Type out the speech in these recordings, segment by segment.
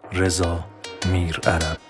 رضا میرعرب.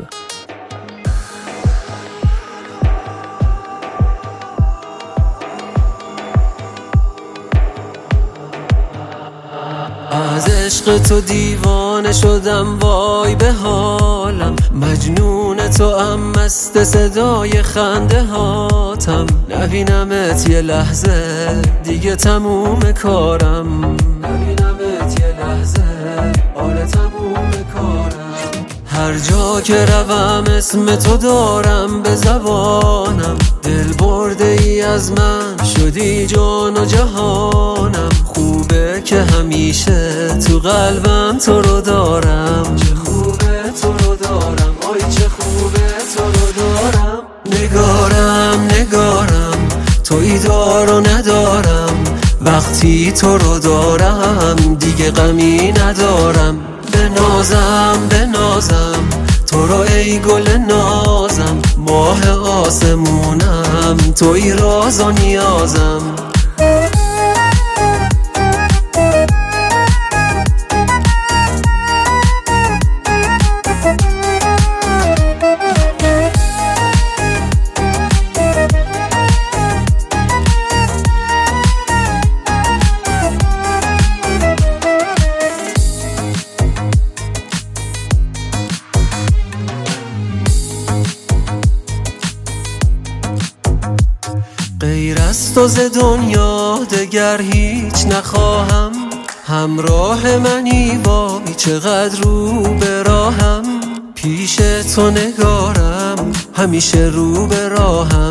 از عشق تو دیوانه شدم، وای به حالم. مجنون تو ام، مست صدای خنده هاتم. نبینمت یه لحظه دیگه تموم کارم. نبینمت یه لحظه آره تموم کارم. هر جا که روم اسم تو دارم به زبانم. دل برده ای از من شدی جان و جهانم. خوبه که همیشه تو قلبم تو رو دارم. چه خوبه تو رو دارم، آی چه خوبه تو رو دارم. نگارم تویی دار و ندارم. وقتی تو رو دارم دیگه غمی ندارم. بنازم تو رو ای گل نازم. ماه آسمونم تویی راز و نیازم. غیر از تو ز دنیا دگر هیچ نخواهم. همراه منی وای چقدر رو به راهم. پیش تو نگارم همیشه رو به راهم.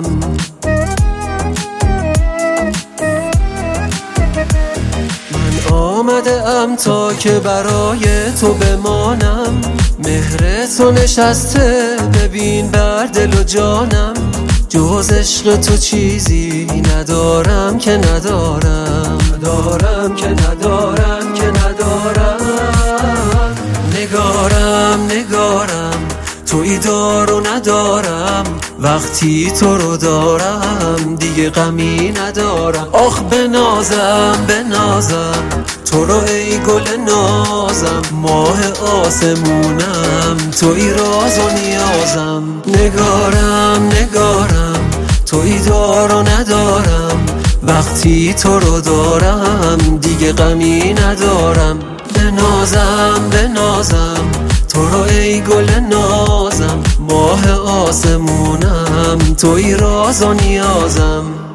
من آمده ام تا که برای تو بمانم. مهر تو نشسته ببین بر دل و جانم. جز عشق تو چیزی ندارم که ندارم. نگارم تویی دار و ندارم. وقتی تو رو دارم دیگه غمی ندارم. آخ بنازم تو رو ای گل نازم. ماه آسمونم تویی راز و نیازم. نگارم تویی دار و ندارم. وقتی تو رو دارم دیگه غمی ندارم. بنازم تو رو ای گل نازم. ماه آسمونم تویی راز و نیازم.